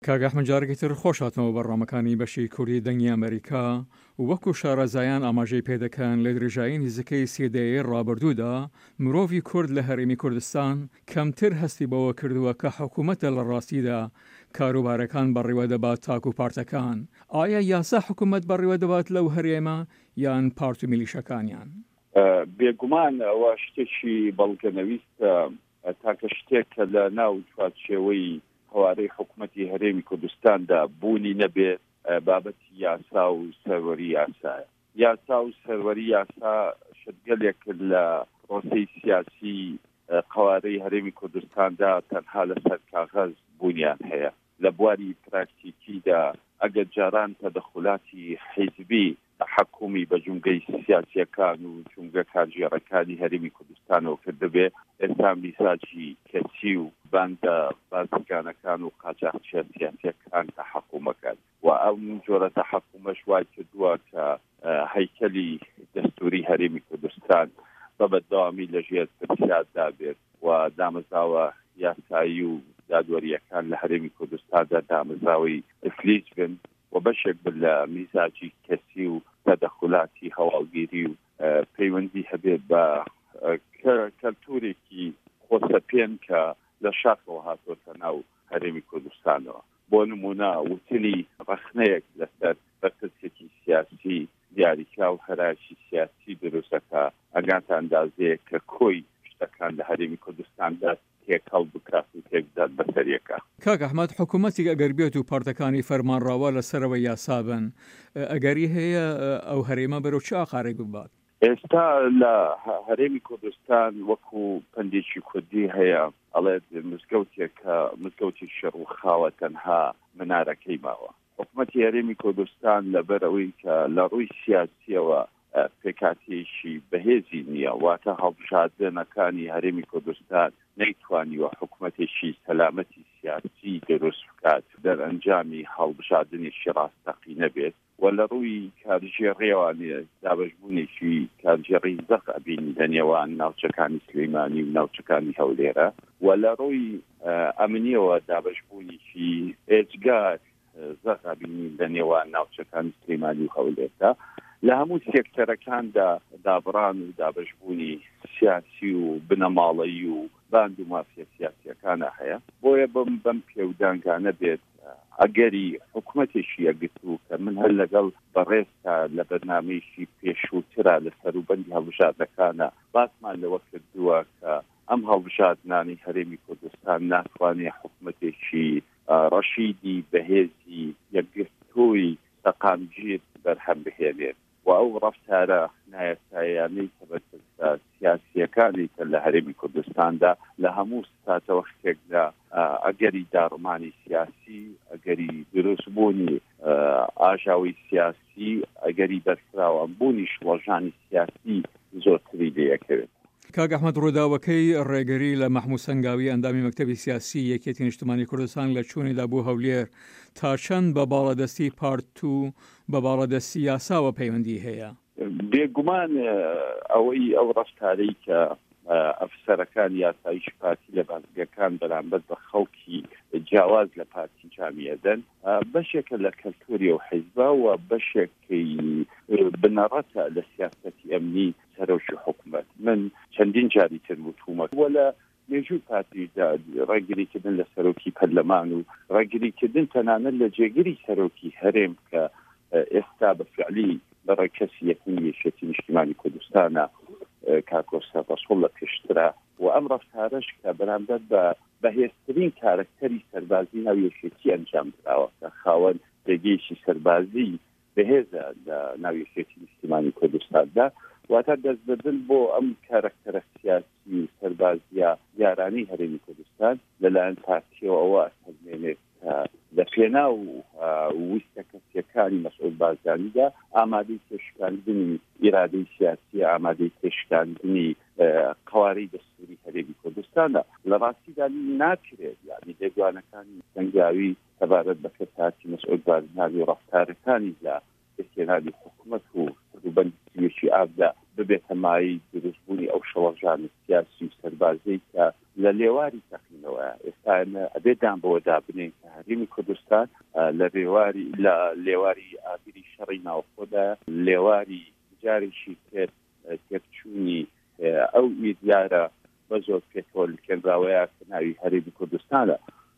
کاگە ئەحمەد جارێکی تر خۆش هاتنەوە بەڕامەکانی بەشی کوردی دەنگی ئەمریکا و وەکو شارەزایان ئاماژەی پێدەکەن لە درێژایی نزیکەی سێدەیەی ڕابردوودا مرۆڤی کورد لە هەرێمی کوردستان کەمتر هەستی بەوە کردووە کە حکوومەتە لە ڕاستیدا کاروبارەکان بەڕێوە دەبات تاک و پارتەکان. ئایا یاسا حکوومەت بەڕێوە دەبات لەو هەرێمە یان پارت و میلیشەکانیان؟ بێگومان ئەوە شتێکی بەڵگەنەویستە تاکە شتێک کە لە ناو چوارچێوەی هەوارەی حکوومەتی هەرێمی کوردستاندا بوونی نەبێت بابەتی یاسا و سەروەری یاسایە. یاسا و سەروەری یاسا شتگەلێک لە پرۆسەی سیاسی قوارەی هەرێمی کوردستاندا تەنها لەسەر کاغەز بوونیان هەیە. لە بواری پراکتیکیدا ئەگەر جاران تەدەخولاتی حیزبی تحکمی بە جومگەی سیاسیەکان و جومگە کارژێڕەکانی هەرێمی کوردستانەوە کردبێ، ئێستا میزاجی کەسی و بەندە بازرگانەکان و قاچاقچیە سیاسیەکان تحکومەکان و ئەو جۆرە تحکومەش وای کردووە کە هەیکەلی دەستوری هەرێمی کوردستان بەبەردەوامی لەژێر پرسیاردا بێت و دامەزراوە یاسایی و دادوەریەکان لە هەرێمی کوردستاندا دامەزراوی ئفلیج بن و بەشێک لە میزاجی کەسی و تەدەخولاتی هەواڵگیری و پەیوەندی هەبێت بە کەلتورێکی خۆسەپێن کە لە شاخەوە هاتۆتە ناو هەرێمی کوردستانەوە. بۆ نمونە وتنی ڕخنەیەک لەسەر بەرپرسێکی سیاسی دیاریکرا و هەرایشی سیاسی دروستەکە ئەگاتە ئەندازەیە کە کۆی شتەکان لە هەرێمی کوردستاندا تێکەڵ بکات و تێکدات بەسەریەکە. کاک ئەحمەد، حکوومەتی ئەگەر بێت و پارتەکانی فەرمانڕاوە لەسەرەوە یاسا بن، ئەگەری هەیە ئەو هەرێمە بەرەو چ ئاقارێک ببات؟ ئێستا لە هەرێمی کوردستان وەکو پندێکی کوردی هەیە، ئەڵێت مزگەوتی شەڕ و خاوە تەنها منارەکەی ماوە. حکوومەتی هەرێمی کوردستان لەبەرەوەی کە لە ڕووی سیاسیەوە پێکاتێکی بەهێزی نییە، واتە هەڵبژاردنەکانی هەرێمی کوردستان نەیتوانیوە حکوومەتێکی سەلامەتی سیاسی دروست بکات دەرئەنجامی هەڵبژاردنێکی ڕاستەقی نەبێت و لە ڕووی کارژێڕێوانێ دابەشبوونێکی کارژێڕی زەق ئەبینی لە نێوان ناوچەکانی سلەیمانی و ناوچەکانی هەولێرە و لە ڕووی ئەمنیەوە دابەشبوونێکی ئێجگار زەق ئەبینی لە نێوان ناوچەکانی سلەیمانی و هەولێرە. لە هەموو سێکتەرەکاندا دابڕان و دابەشبوونی سیاسی و بنەماڵەیی و باند و مافیە سیاسیەکانە هەیە. بۆیە بەم پێودانگانە بێت ئەگەری حکوومەتێکی ئەگرتو کە من هەر لەگەڵ بەڕێستا لە بەرنامەیەکی پێشووترا لە سەروبەندی هەڵبژاردنەکانە باسمان لەوە کردووە کە ئەم هەڵبژاردنانی هەرێمی کوردستان ناتوانێت حکوومەتێکی ڕەشیدی بەهێزی یەکگرتووی سەقامگیر بەرهەم بهێنێت و ئەو ڕەفتارە نایاساییانەی تەبەتە سیاسیەکانی کە لە هەرێمی کوردستاندا لە هەموو ساتەوە شتێکدا ئەگەری داڕمانی سیاسی، ئەگەری دروستبوونی ئاژاوی سیاسی، ئەگەری بەرکراوەبوونی شڵەژانی سیاسی زۆرتری لێیەکەوێت. کاک ئەحمەد، ڕووداوەکەی ڕێگەری لە مەحموود سەنگاوی ئەندامی مەکتەبی سیاسی یەکێتی نیشتمانی کوردستان لە چوونیدا بۆ هەولێر تا چەند بە باڵەدەستی پارت و بە باڵەدەستی یاساوە پەیوەندی هەیە؟ بێگومان ئەو ڕەفتارەی کە ئەفسەرەکان یاساییش پارتی لە بازرگەکان بەرامبەر بە خەڵکی جیاواز لە پارتی جامیەدەن بەشێکە لە کەلتوری و حیزبە و بەشێکی بنەڕەتە لە سیاسەتی ئەمنی سەرۆکی حکوومەت. من چەندین جاری تر وتومە وەلە مێژووی پارتیدا ڕێگریکردن لە سەرۆکی پەرلەمان و ڕێگریکردن تەنانەت لە جێگیری سەرۆکی هەرێم کە ئێستا بەفعلی بەڕێکەسی یەکەمی یەکێتی نیشتیمانی کوردستانە کاکۆستا بەسوڵ لە پێشترا و ئەم ڕەفتارەش کە بەرامبەر بە بەهێزترین کارکتەری سەربازی ناو یەکێتی ئەنجام دراوە کە خاوەن پێگەیشی سەربازی بەهێزە لە ناو یەکێتی نیشتیمانی کوردستاندا، واتە دەستبردن بۆ ئەم کارکتەرە سیاسی و سەربازیە یارانی هەرێمی کوردستان لەلایەن پارتیەوە ئەوە ئەسەرمێنێت لە پێناو ویستە کەسیەکانی مەسئول بازرگانیدا ئامادەی پێشکاندنی ئیرادەی سیاسی، ئامادەی پێشکاندنی قوارەی دەستوری هەرێمی کوردستانە. لە ڕاستیدا ناکرێت یعنی لێدوانەکانی سەنگاوی سەبارەت بە کەساتی مەسئول بازرگانی و ڕەفتارەکانی لە پێکهێنانی حکوومەت و سەروبەندی ئابدا ببێتە مای دروستبوونی ئەو شەوەژانی سیاسی و سەربازەی کە لە لێواری تەقیم بکەینەوە ئێستا ئەبێدان بەوەدا بنین کە هەرێمی کوردستان لە لێواری ئابری شەڕی ناوخۆدا لێواری جارێکی تێکچوونی ئەو ئیدیارە بە زۆر پێکۆل کێنراوەیە کە ناوی هەرێمی کوردستانە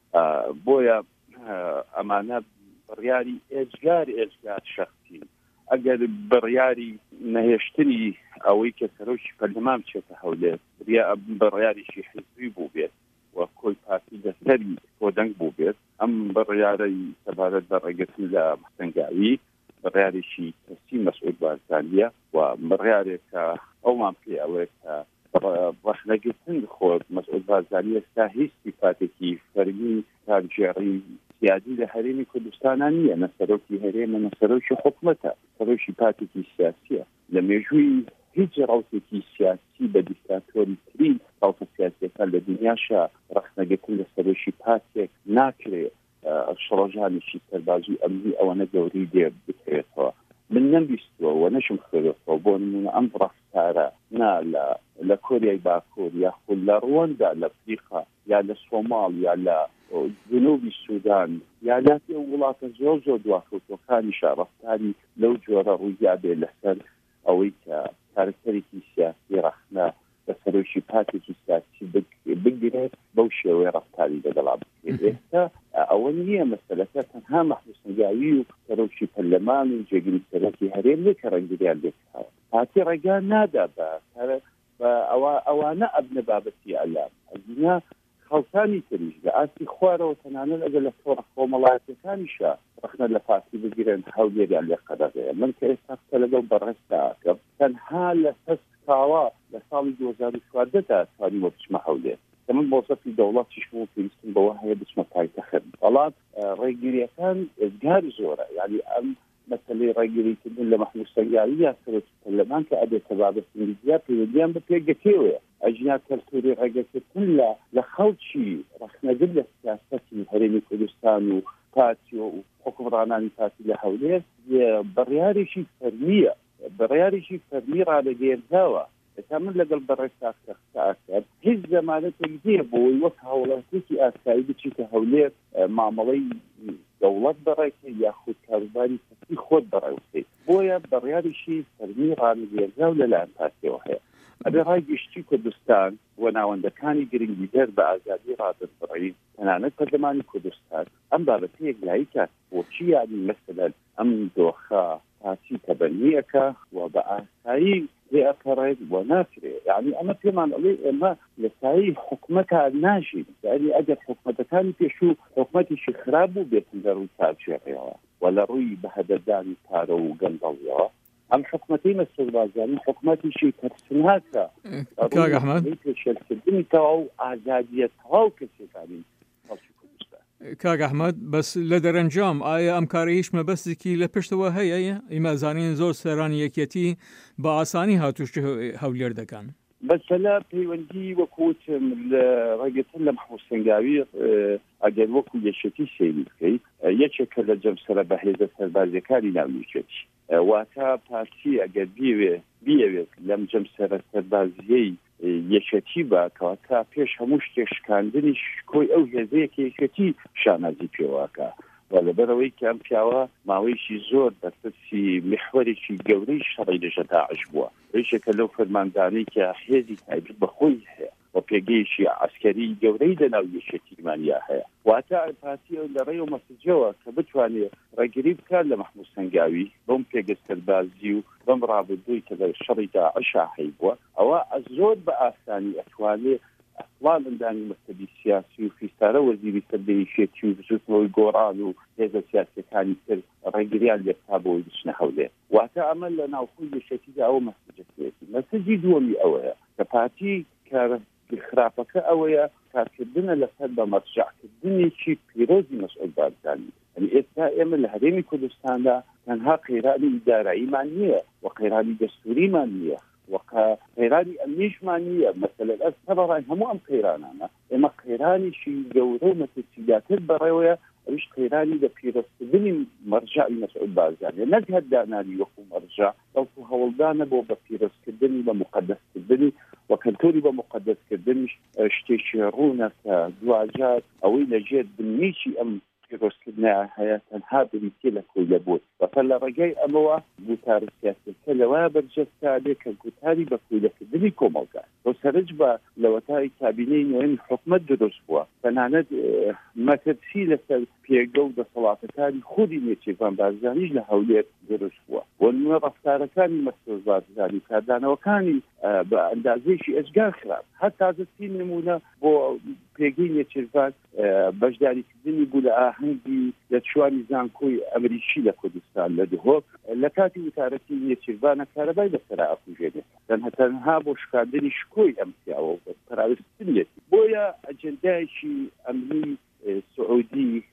بۆیە ئەمانە بڕیاری ئێجگار شەخصی ئەگەر بڕیاری نەهێشتنی ئەوەی کە سەرۆکی پەرلەمان بچێتە هەولێر بڕیاریشی حیزبی بوو بێت و کۆی پارتی لەسەری کۆدەنگ بوو بێت ئەم بڕیارەی سەبارەت بە ڕێگرتن لە مەحسەنگاوی بڕیارێکی کەسی مەسعود بارزانیە و بڕیارێک کە ئەومان پێ ئەوەیە کە ڕەخنەگرتن خۆ مەسعود بارزانی ئێستا هیچ سیفاتێکی فەرمی کارژێڕی سیادی لە هەرێمی کوردستانە نییە، نە سەرۆکی هەرێمە نە سەرۆکی حکوومەتە، سەرۆکی پارتێکی سیاسیە. لە مێژووی هیچ ڕاوتێکی سیاسی بە دیکتاتۆری ترین ڕاوتە سیاسیەکان لە دنیاشە ڕەخنەگرتن لە سەرۆکی پارتێک ناکرێت شڕۆژانێکی سەربازی ئەمنی ئەوەنە گەوری دێ بکرێتەوە. من نەمبیستەوە و نەشم خوێنەوە بۆ نمونە ئەم ڕەفتارە نا لە کۆریای باکوور یاخود لە ڕواندا لە ئەفریقا یا لە سۆماڵ یا لە جنوبی سوودان یا لە وڵاتە زۆر دواکەوتەکانیشە ڕەفتاری لەو جۆرە ڕوویا بێ لەسەر ئەوەی کە کارکتەرێکی سیاسی ڕەخنە بە سەرۆکی پارتێکی سیاسی بگرێت بەو شێوەیە ڕەفتاری لەگەڵا بکرێت. ئێستا ئەوە نییە مەسەلەکە تەنها مەحسوسنگاوی و سەرۆکی پەرلەمان و جێگیری سەرۆکی هەرێم لێ کە ڕەنگریان لێکراوە پارتی ڕێگا نادا بە ئەوانە ئەبنە بابەتی ئەلام ئەگینا خەڵکانی تریش لە ئاستی خوارەوە تەنانەت ئەگەر لە تۆڕە کۆمەڵایەتەکانیشە ڕەخنە لە پارتی بگیرن هەولێریان لێ قەدەغەیە. من کە ئێستا کە لەگەڵ بەڕێستا کە تەنها لە سەستاوە لە ساڵی 2014 توانیوە بچمە هەولێر کە من بۆ سەفی دەوڵەتیش بوو پێویستم بەوە هەیە بچمە پایتەخت. بەڵام ڕێگیریەکان ئێزگار زۆرە، یعنی ئەم مەسەلەی ڕێگیریکردن لە مەحموودسەنگاوی یا سەرۆکی پەرلەمان کە ئەبێتە بابەتی زیاد پەیوەندیان بە پێگەتێوەیە ئەژنا کەلتوری ڕێگەکردن لە خەڵکی ڕەخنەگر لە سیاسەتی هەرێمی کوردستان و پارتی و حکومڕانانی پارتی لە هەولێر بڕیارێکی فەرمی ڕادەگێرداوە. ئێستا من لەگەڵ بەڕێستا کرد هیچ زەمانەتێک دێ بۆی وەک هاوڵاتێکی ئاسایی بچیتە هەولێر مامەڵەی دەوڵەت بەڕێکە یاخود کاروباری کەسی خۆت بەڕێوسێت. بۆیە بڕیاریشی فەرمی ڕادەگێرداو لەلایەن پارتیەوە هەیە. ئەبێ ڕای گشتی کوردستان و ناوەندەکانی گرنگی دەر بە ئازادی ڕادەسبڕین تەنانەت پەرلەمانی کوردستان ئەم بابەتە یەکلایی کات بۆچی یانی مەسەلەن ئەم دۆخە پارتی تەبەنیەکە و بە ئاسایی لێئەپەڕێت بۆ ناکرێت. یعنی ئەمە پێمان ئەڵێ ئێمە لە سایی حکوومەتە ناژین، یعنی ئەگەر حکوومەتەکانی پێشوو حکوومەتێکی خراپ بوو بێتن دەڕووی کارژێڕیەوە و لە ڕووی بەهەدەردانی پارە و گەندەڵیەوە ئەم حکوومەتی مەسعود بارزانی حکوومەتیشی تەرسناکە کاک ئەحمەد پێشێلکردنی تەواو و ئازادیە تەواو کەسێکانی کاک ئەحمەد بەس لە دەرەنجام ئایا ئەم کارە هیچ مەبەستێکی لە پشتەوە هەیە؟ ئیمازانین زۆر سەرانی یەکێتی بە ئاسانی هاتووشتی هەولێر دەکەن. بەسەلا پەیوەندی وەکوتم لە ڕێگەتن لە مەحموودسەنگاوی ئەگەر وەکو یەکێتی سەیری بکەیت یەکێکە لە جەمسەرە بەهێزە سەربازیەکانی ناویەکێتی واتە پارتی ئەگەر بیەوێت لەم جەمسەرە سەربازیەی یەکێتی باکەواتە پێش هەموو شتێشکاندنی کۆی ئەو هێزەیەکە یەکێتی شانازی پێواکە و لەبەرەوەی کە ئەم پیاوە ماوەیەکی زۆر بەرپرسی میحوەرێکی گەورەی شەڕی لەژە داعش بووە. یەکێکە لەو فەرماندانەی کە هێزی تایبەت بەخۆی هەیە و پێگەیشی عسکەری گەورەی لەناو یەکێتیمانیا هەیە. واتە پارتی لە ڕێی و مەسجەوە کە بتوانێت ڕێگری بکات لە مەحموودسەنگاوی بەم پێگە سەربازی و بەم ڕابردووی کە لە شەڕی داعشا هەیبووە ئەوە زۆر بە ئاسانی ئەتوانێت ئەسڵان ئەندانی مەکتەبی سیاسی و فیستارە وەزیری سەردەیەکێتی و بچوتەوەی گۆڕان و هێزە سیاسیەکانی تر ڕێگریان لێکتا بۆی بچنە هەولێر. واتە ئەمە لە ناوخۆی یەکێتیدا ئەوە مەسجەکێتی. مەسجی دووەمی ئەوەیە کە پارتی کارە خراپەکە ئەوەیە کارکردنە لەسەر بە مەرجعکردنێکی پیرۆزی مەسعود بارزانی. یعنی ئێستا ئێمە لە هەرێمی کوردستاندا تەنها قەیرانی ئیداراییمان نییە و قەیرانی دەستوریمان نییە وەقە قەیرانی ئەمنیشمان نییە. مەسەلەن ئەس سەبەڕای هەموو ئەم قەیرانانە ئێمە قەیرانیشی گەورە و مەترسیداتر بەڕێوەیە ئەوش قەیرانی لە پیرۆزکردنی مەرجعی مەسعود بارزانیە، نەک هەردانانی وەکو مەرجع بەڵکو هەوڵدانە بۆ بە پیرۆزکردنی بە مقدەسکردنی و کەنتۆری بە مقدەسکردنیش شتێکی ڕوونە کە دوجار ئەوەی لەژێر بنیشی ئەم پیرۆزکردنە هەیە تەنها بریتێ لە کۆی لەبووت بەپە لە ڕێگەی ئەمەوە گوتارە سیاسەتەکە لەوایە بەرجەستا بێ کە گوتاری بە کۆیلەکردنی کۆمەڵگا بۆ سەرنج بە لەوەتای کابینەی نوێنی حکومەت دروست بووە تەنانەت مەترسی لەسەر پێگە و دەسەڵاتەکانی خودی نێچێڤان بارزانیش لە هەولێر دروست بووە بۆ نمونە ڕەفتارەکانی مەسعود بارزانی کاردانەوەکانی بە ئەندازەیەکی ئەجگار خراپ هەر تازەترین نمونە بۆ پێگەی نێچێڤان بەشداریکردنی بوو لە ئاهەنگی لە چوانی زانکۆی ئەمریکی لە کوردستان لە دهۆک لە کاتی وتارەتی نێچێڤانە کارەبای لەسەرا ئەکوژێنێت تەنها بۆ شکاندنی شکۆی ئەم پیاوە پراوستنیەتی بۆیە ئەجەندایەکی ئەمنی سعودی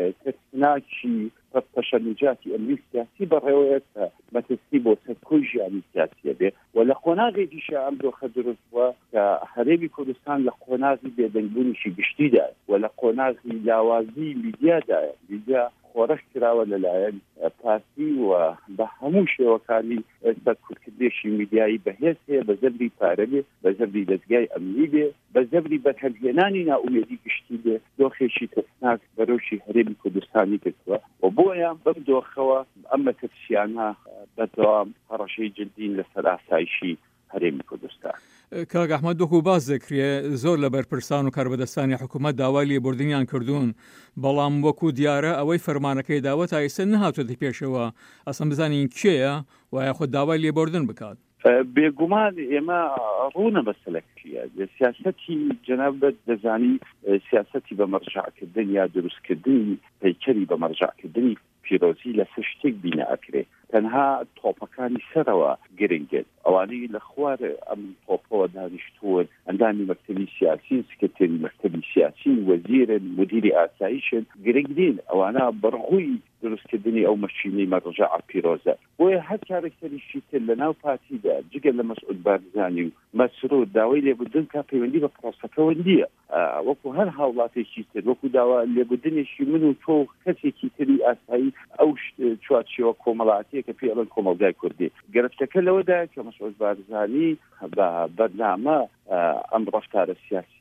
تەسناکی پەشەنجاتی ئەمنی سیاسی بەڕێوەیە کە مەترسی بۆ سەرکۆی ژیانی سیاسیە بێ و لە قۆناغێکیشە ئەم دۆخە دروست بووە کە هەرێمی کوردستان لە قۆناغی بێدەنگبوونیشی گشتیدایە و لە قۆناغی لاوازی میدیادایە میدیا خۆرەش کراوە لەلایەن پارتی و بە هەموو شێوەکانی سەرکوتکردێکی میدیایی بەهێز هەیە بە زەبری پارە بێ بە زەبری دەستگای ئەمنی بێ بە زەبری بەرهەمهێنانی ناومێدی گشتی بێ دۆخێکی تەسناک بەرەوشی هەرێمی کوردستانی کردووە و بۆیە بەم دۆخەوە ئەم مەترسیانە بەردەوام هەڕەشەی جدین لەسەر ئاسایشی هەرێمی کوردستان. کاک ئەحمەد وەکو باز دەکرێ زۆر لە بەرپرسان و کاربەدەستانی حکوومەت داوای لێبوردنیان کردوون بەڵام وەکو دیارە ئەوەی فەرمانەکەی داوە تا ئێستا نەهاتووەتە پێشەوە ئەسەن بزانین کێیە وایە خۆ داوای لێبوردن بکات. بێگومان ئێمە ڕوونە مەسەلەکیە سیاسەتی جەنابەت دەزانی سیاسەتی بە مەرجعکردن یا دروستکردنی پەیکەری بە مەرجعکردنی پیرۆزی لە سە شتێک بینە ئەکرێ تەنها تۆپەکانی سەرەوە گرنگێت ئەوانەی لە خوار ئەم تۆپەوە دانیشتوون ئەندامی مەکتەبی سیاسی سکرتێری مەکتەبی سیاسی وەزیرن مدیری ئاسایشن گرنگ نین ئەوانە بەڕغووی دروستکردنی ئەو مەشینەی مەرجع پیرۆزە بۆیە هەر کارێکتەریشی تر لە ناو پارتیدا جگە لە مەسعود بارزانی و مەسرود داوای لێبوردن کا پەیوەندی بە پرۆسەکەەوە نییە وەکو هەر هاوڵاتێکی تر وەکو داوا لێبوردنێکی من و تۆ کەسێکی تری ئاسایی ئەو چوارچێوە کۆمەڵاتیە کە پێڵەن کۆمەلگای کوردی گرفتەکە لەوەدا کە مەسعود بارزانی بە بەرنامە ئەم ڕەفتارە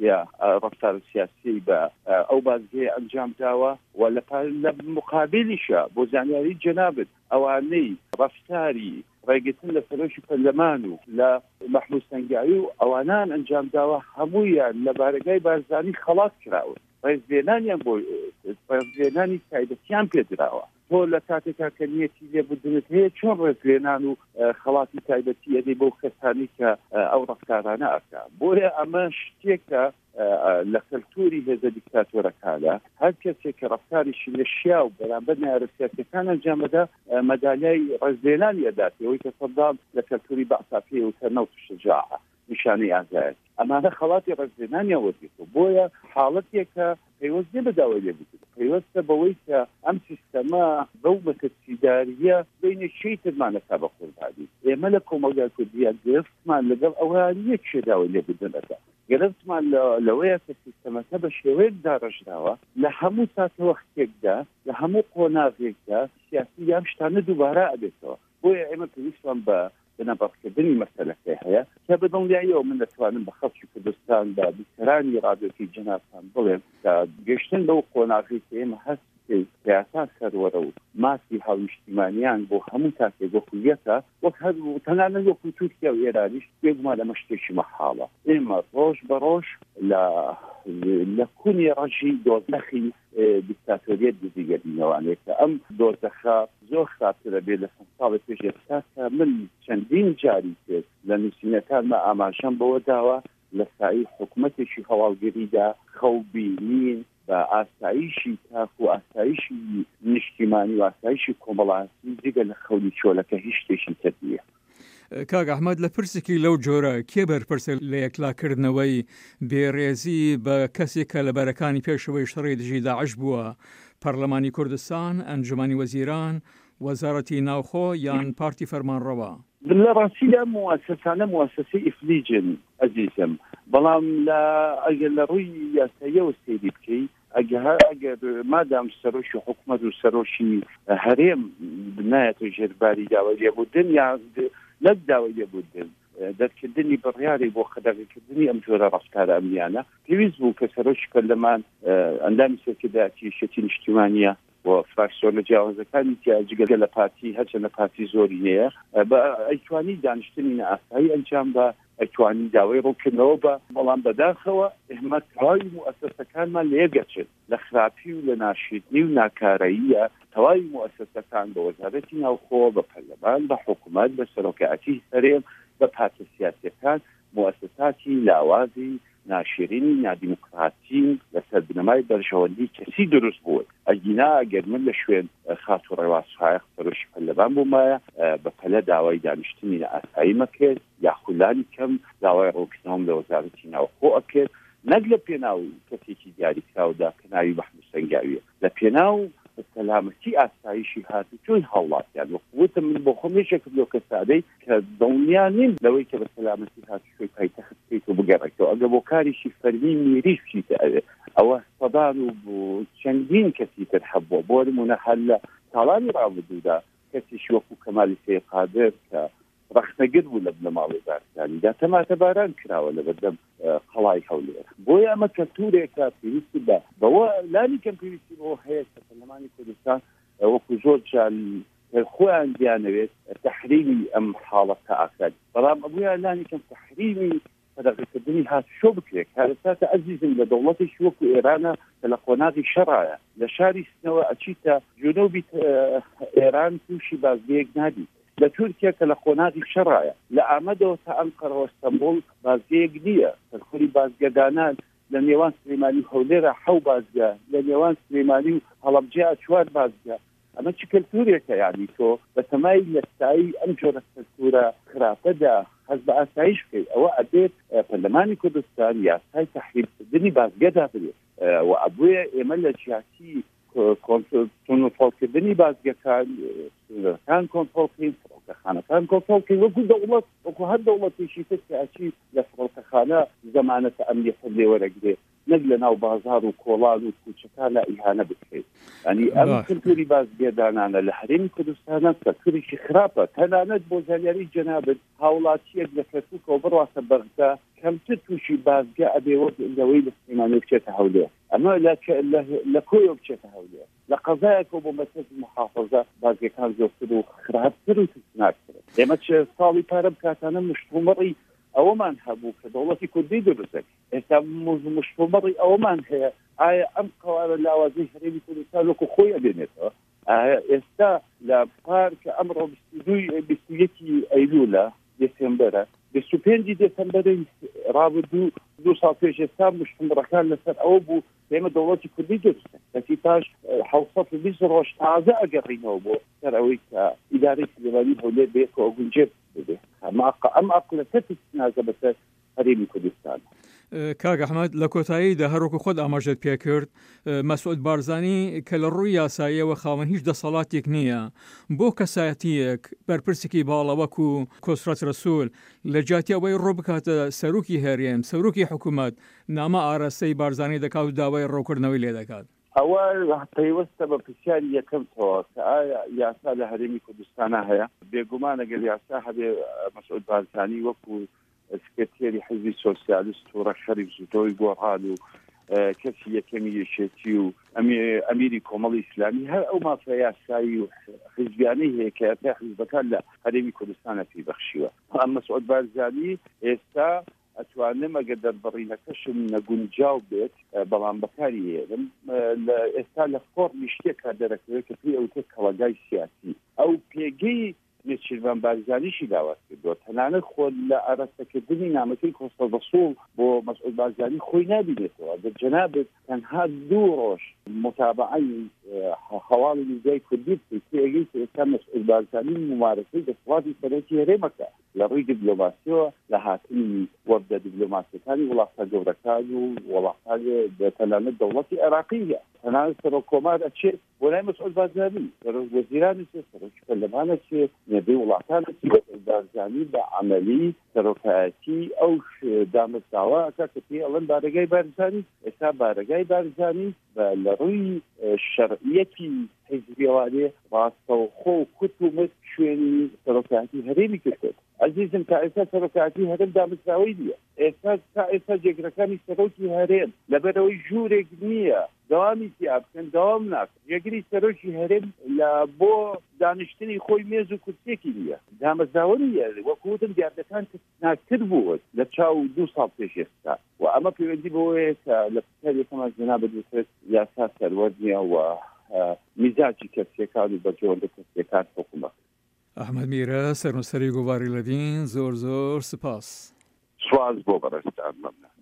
سیاسی بە ئەو بازگەیە ئەنجام داوە و لە مقابلیشە بۆ زانیاری جەنابەت ئەوانەی ڕەفتاری ڕێگەتن لە سەرۆشی پەرلەمان و لە مەحموود سەنگاری و ئەوانان ئەنجام داوە هەموویان لە بارگای بارزانی خەڵات کراوە ڕێزبێنانیان بۆ ڕێزبێنانی تایبەتیان پێدراوە تۆ لە کاتێکا کە نیەتی لێبوردنت هەیە چۆن ڕێزبێنان و خەڵاتی تایبەتی ئەدەی بۆ کەسانی کە ئەو ڕەفتارانە ئەکا بۆیە ئەمە شتێکە لە کەلتوری هێزە دیکتاتۆرەکانە هەر کەسێک کە ڕەفتاریشی لە شیا و بەرامبەر نارە سیاسەکان ئەنجامەدا مەدالیای ڕێزبێنانی ئەدات ئەوەی کە سەدام لە کەلتوری بەعسافی و تەنەوت شجاعە نیشانەی ئازایەت ئەمانە خەڵاتی ڕێزبێنانی وەرگرتووە بۆیە حاڵەتێکە پەیوەست نێ بە داوای لێبوردن پەیوەستە بەوەی کە ئەم سیستەمە بەو مەترسیداریە بینە شەی ترمانەکە بە قوربانی ئێمە لە کۆمەلگای کوردیە گرفتمان لەگەڵ ئەوان یەک شێ داوای لێبوردنەکە گرفتمان لەوەیە کە سیستەمەکە بە شێوەیەک داڕژراوە لە هەموو ساتە وەختێکدا لە هەموو قۆناغێکدا سیاسی یام شتانە دووبارە ئەبێتەوە بۆیە ئێمە پێویستمان بە بنەبڕکردنی مەسەلەکەی هەیە کە بەدڵنیاییەوە من دەتوانم بە خەڵکی کوردستان بە بیکەرانی ڕادیۆکەی جەنابتان بڵێم کە گەشتن بەو قۆناغی کە ئێمە هەست سیاسا سەروەرە و ماسی هاونیشتیمانیان بۆ هەموو تاکێک وەکو یەکە وەک هەر تەنانەت وەکو تورکیا و ئێرانیش بێگومان لەمە شتێکی مەحاڵە ئێمە ڕۆژ بە ڕۆژ لە کونی ڕەشی دۆزەخی دیکتاتۆریەت دزیگەرینەوانێت کە ئەم دۆزەخە زۆر خراپترە بێت لە ساڵی پێش ئێستا کە من چەندین جاری کرد لە نووسینەکانمە ئاماژەم بەوە داوە لە سایی حکوومەتێکی هەواڵگریدا خەوبینین بە ئاسایشی تاک و ئاسایشی نیشتیمانی و ئاسایشی کۆمەڵایەتی جگە لە خەولی چۆلەکە هیچ شتێکی تر نییە. کاک ئەحمەد لە پرسێکی لەو جۆرە کێ بەرپرسە لە یەکلاکردنەوەی بێڕێزی بە کەسێک کە لە بەرەکانی پێشەوەی شەڕی دژی داعش بووە پەرلەمانی کوردستان ئەنجومانی وەزیران وەزارەتی ناوخۆ یان پارتی فەرمانڕەوە لە ڕاستیدا مواسسانە مواسسەی ئیفلیجن ئەزیزم بەڵام ئەگەر لە ڕووی یاساییەوە سەیری بکەی ئەگەر مادام سەرۆشی حکوومەت و سەرۆشی هەرێم بنایەتە ژێرباری داوای لێبوردن یا لەک داوای لێبوردن دەرکردنی بڕیاری بۆ خەدەغیکردنی ئەم جۆرە ڕەفتارە ئەمنیانە پێویست بوو کە سەرۆشی پەرلەمان ئەندامی سەرکردایەتی یەکێتی نیشتیمانیە و فراکسیۆن لە جیاوازەکانی جگەل لە پارتی هەرچەندە پارتی زۆری هەیە بە ئەیتوانی دانیشتنی ئاسایی ئەنجام بە ئەیتوانی داوای ڕووکردنەوە بە بەڵام بەداخەوە ئێمە تەواوی موسسەکانمان لێگەچێت لە خراپی و لە ناشیدنی و ناکارەییە تەواوی موسسەکان بە وەزارەتی ناوخۆ بە پەرلەمان بە حکوومەت بە سەرۆکایەتی هەرێم بە پارتە سیاسیەکان موسساتی لاوازی ناشرینی نادیموکراتی لەسەر بنەمای بەرژەوەندی کەسی دروست بووە ئەگینا ئەگەر من لە شوێن خات و ڕێواسفایق سەرۆشی پەرلەمان بوومایە بە پەلە داوای دانیشتنی لە ئاسایی مەکرد یا خولانی کەم داوای ڕووکردنەوەم لە وەزارەتی ناوخۆ ئەکرد نەک لە پێناو کەسێکی دیاریکراودا کە ناوی بەحموود سەنگاویە لە پێناو سەلامەتی ئاساییشی هاتو چۆن هەوڵاتیان وەکوتم من بۆ خۆم یەکێک لەو کەسادەی کە دڵنیا نیم لەوەی کە بە سەلامەتی هاتووی پایتەخت بکەیت و بگەڕێتەوە ئەگە بۆ کاریشی فەرمی میریش بچیتە ئەوە سەدان و بۆ چەندین کەسی تر هەبووە بۆ نمونە هەر لە ساڵانی ڕابردوودا کەسیش وەکو کەمالی سەیقادر کە ڕەخنەگر بوو لە ماڵی بارزانیدا تەماتە باران کراوە لە بەردەم قەڵای هەولێر بۆیە ئەمە کەلتورێکە پێویستی بەوە لانی کەم پێویستی بۆ هەیە کە پەرلەمانی کوردستان وەکو زۆر جار خۆیان دیانەوێت تەحریمی ئەم حاڵەتە ئاکات بەڵام ئەبوویان لانی کەم تەحریمی خەدەغیکردنی هاتوشۆ بکرێت کارەساتە ئەزیزم لە دەوڵەتێکی وەکو ئێرانە کە لە قۆناغی شەڕایە لە شاری سنەوە ئەچیتە جنوبی ئێران تووشی بازگەیەک نابیت لە تورکیا کە لە قۆناغی شەڕایە لە ئامەدەوە تا ئەنقەرەوە ئەستەمبۆڵ بازگەیەک نییە سەرخوری بازگەدانان لە نێوان سلێمانی و هەولێرە 7 بازگە لە نێوان سلێمانی و هەڵەبجە 4 بازگە ئەمە چ کەلتورێکە یعنی تۆ بە تەمای لەستایی ئەم جۆرە کەلتورە خراپەدا هەز بە ئاسایش بکەیت ئەوە ئەبێت پەرلەمانی کوردستان یاسای تەحریمکردنی بازگەدا بێت و ئەبوویە ئێمە لە جیاتی کۆنترۆڵکردنی بازگەکان کۆنترۆڵکەین فڕۆکەخانەکان کۆنترۆڵکەین وەکو دەوڵەت وەکو هەر دەوڵەتێکی تر کە ئەچی لە فڕۆکەخانە زەمانەتە ئەمنیەت لێوەرەگرێت نەک لە ناو بازار و کۆڵان و کوچەکان لە ئیهانە بکرێت ینی ئەم کلتوری بازگێدانانە لە هەرێمی کوردستانە کەلتورێکی خراپە تەنانەت بۆ زانیاری جەنابەت هاوڵاتیەک لە کەرکووکەوە بڕواتە بەغدا کەمتر تووشی بازگە ئەبێوە لەوەی لە سلێمانی بچێتە هەولێر ئەمە لە کۆیۆ بچێتە هەولێر لە قەزایەکەوە بۆ مەرکەزی محافەزە بازگەکان زۆرتر و خراپتر و ترسناکترە ئێمە ساڵی پارە بکاتانە مشتومەڕی ئەوەمان هەبوو کە دەوڵەتی کوردی دروستێک ئێستا مشتومەڕی ئەوەمان هەیە ئایا ئەم قوارە لاوازەی هەرێمی کوردستان وەکو خۆی ئەبێنێتەوە ئێستا لە پارکە ئەمڕۆ 21 ئەیلولە دێسێمبەرە 25 دێسەمبەری ڕابردوو 2 ساڵ پێش ئێستا مشتومەڕەکان لەسەر ئەوە بوو ئێمە دەوڵەتی کوردی دروستە کەسی پاش 720 ڕۆژ تازە ئەگەڕینەوە بۆ سەر ئەوەی کە ئیدارەی سلێمانی هەولێر بێتەوە گونجێت ببێت ئەم عەقڵەتە نازە بەسەر هەرێمی کوردستان. کاک ئەحمەد لە کۆتاییدا هەروەکو خۆت ئاماژەت پێکرد مەسعود بارزانی کە لە ڕووی یاساییەوە خاوەن هیچ دەسەڵاتێک نییە بۆ کەسایەتیەک بەرپرسێکی باڵەوەک و کۆسرەت ڕەسوول لە جاتی ئەوەی ڕۆ بکاتە سەرۆکی هەرێم سەرۆکی حکوومەت نامە ئاراستەی بارزانی دەکات و داوای ڕۆکردنەوەی لێ دەکات ئەوە پەیوەستە بە پرسیاری یەکەمەوە کە ئایا یاسا لە هەرێمی کوردستانە هەیە بێگومان ئەگەر یاسا هەبێ مەسعود بارزانی وەکو سکرتێری حزبی سۆسیالیست و ڕەشەری زوتۆی گۆڕان و کەسی یەکەمی یەشێتی و ئەمیری کۆمەڵی ئیسلامی هەر ئەو مافرە یاسایی و حزبیانەی هەیە کە حزبەکان لە هەرێمی کوردستانە پێبەخشیوە ئەم مەسعود بارزانی ئێستا ئەتوانم ئەگەر دەربڕینەکەشم نەگونجاو بێت بەڵام بەکاری هێرم ئێستا لە فۆرمی شتێکا دەرەکەوێت کە پێی ئەوتێت کەڵەگای سیاسی ئەو پێگەی نێچیروان بارزانیشی داوات کردووە تەنانەت خۆ لە ئاراستەکردنی نامەکەی کۆستە ڕەسوول بۆ مەسعود بارزانی خۆی نابینێتەوە دە جەنابێت تەنها 2 ڕۆژ متابعەی هەواڵی میدیای کوردی پێگەی ئێستا مەسعود بارزانی ممارەسەی دەسەڵاتی سەرۆکی هەرێمەکە لە ڕووی دیبلۆماسیەوە لە هاتنی وەردە دیبلۆماسیەکانی وڵاتە گەورەکان و وڵاتان تەنانەت دەوڵەتی عێراقیە تەنانەت سەرۆک کۆمار ئەچێت بۆ لای مەسعود بارزانی وەزیرانی سەرۆکی پەرلەمانە چێت نێبەی وڵاتانە بارزانی بە عملی سەرۆکایەتی ئەو دامەزراوە ئەکا کە پێی ئەڵەن بارگای بارزانی ئێستا بارگای بارزانی لە ڕووی شەرعیەتی حیزبیەوانێ ڕاستەوخۆ و کوتومت شوێنی سەرۆکایەتی هەرێمی کردێت عزیزم تا ئێستا سەرۆکایەتی هەرێم دامەزراوەی نییە ئێستا جێگرەکانی سەرۆکی هەرێم لەبەرەوەی ژوورێک نییە داوامی تیا بکەن داوام ناکەن یەکری سەرۆکی هەرێم لە بۆ دانیشتنی خۆی مێز و کورسێکی نییە دامەزراوە نییە وەکوتم دیاردەکان ناکتر بووە لە چاو 2 ساڵ پێش ئێستا و ئەمە پەیوەندی بەوەیە کە لە پرسیارێکەمان جەنابەت بێت یاسا سەروەرد نییە و میزاجی کەسیەکان و بەجۆردە کەسیەکان حکومەت ئەحمەد میرە سەرنووسەری گۆڤاری لەدین زۆر سپاس سواز بۆ بەڕێستان مەمنون